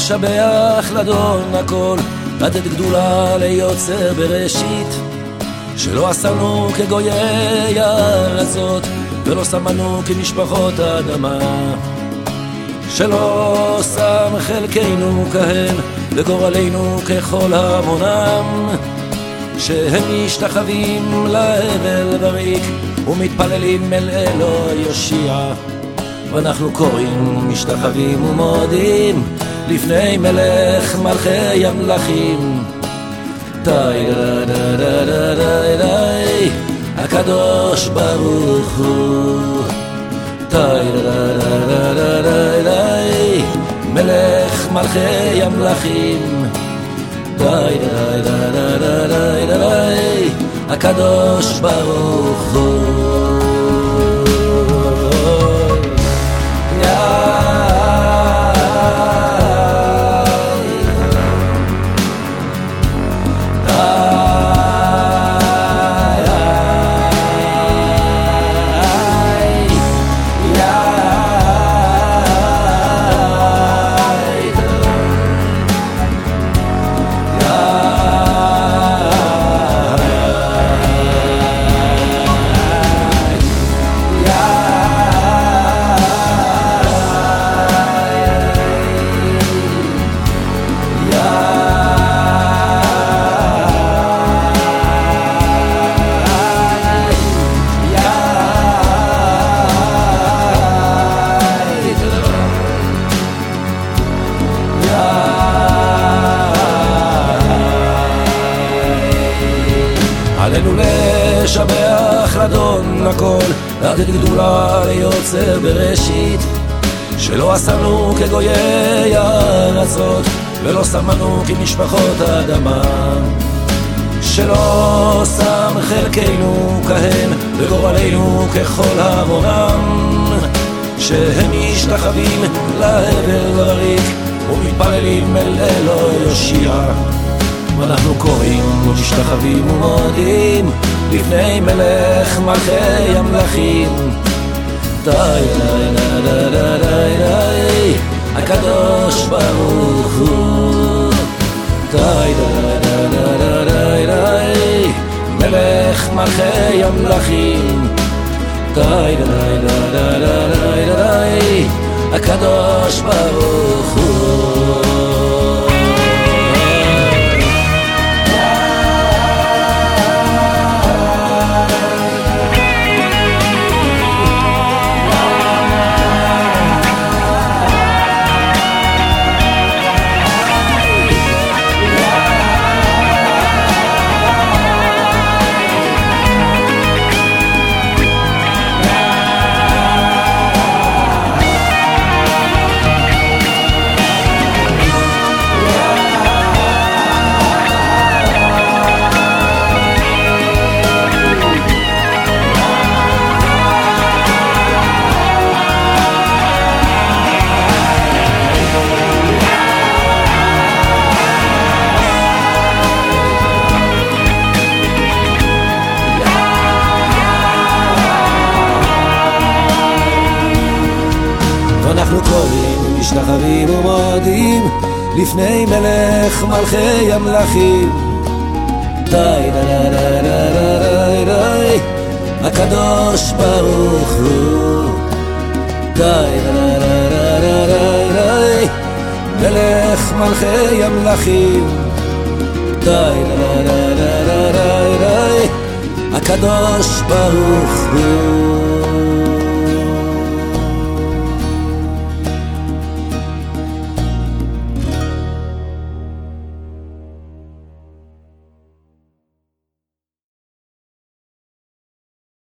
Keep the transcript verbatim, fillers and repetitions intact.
לשבח לדון הכל, לתת גדולה ליוצר בראשית, שלא עשנו כגויי הארצות, ולא שמנו כמשפחות האדמה, שלא שם חלקנו כהם וגורלנו ככל המונם, שהם משתחווים להבל בריק ומתפללים אל אלוהי יושיע, ואנחנו קוראים משתחווים ומודים לפני מלך מלכי המלכים. די די די די די די הקדוש ברוך הוא, די די די די די די מלך מלכי המלכים, די די די די די די די הקדוש ברוך הוא. עלינו לשבח לדון הכל, לתת גדולה ליוצר בראשית, שלא עשנו כגויי הארצות, ולא שמנו כמשפחות האדמה, שלא שם חלקנו כהם וגורלנו ככל המונם, שהם משתחווים להבל בריק ומתפללים אל אלוהי יושיע, ואנחנו קוראים משתחווים ומודים לפני מלך מלכי המלכים. די די די די די די הקדוש ברוך הוא, די די די די די די מלך מלכי המלכים, די די די די די די הקדוש ברוך הוא. אנחנו קוראים משתחווים ומודים לפני מלך מלכי המלכים. די די די די די די הקדוש ברוך הוא, די די די די די די מלך מלכי המלכים, די די די די די די הקדוש ברוך הוא.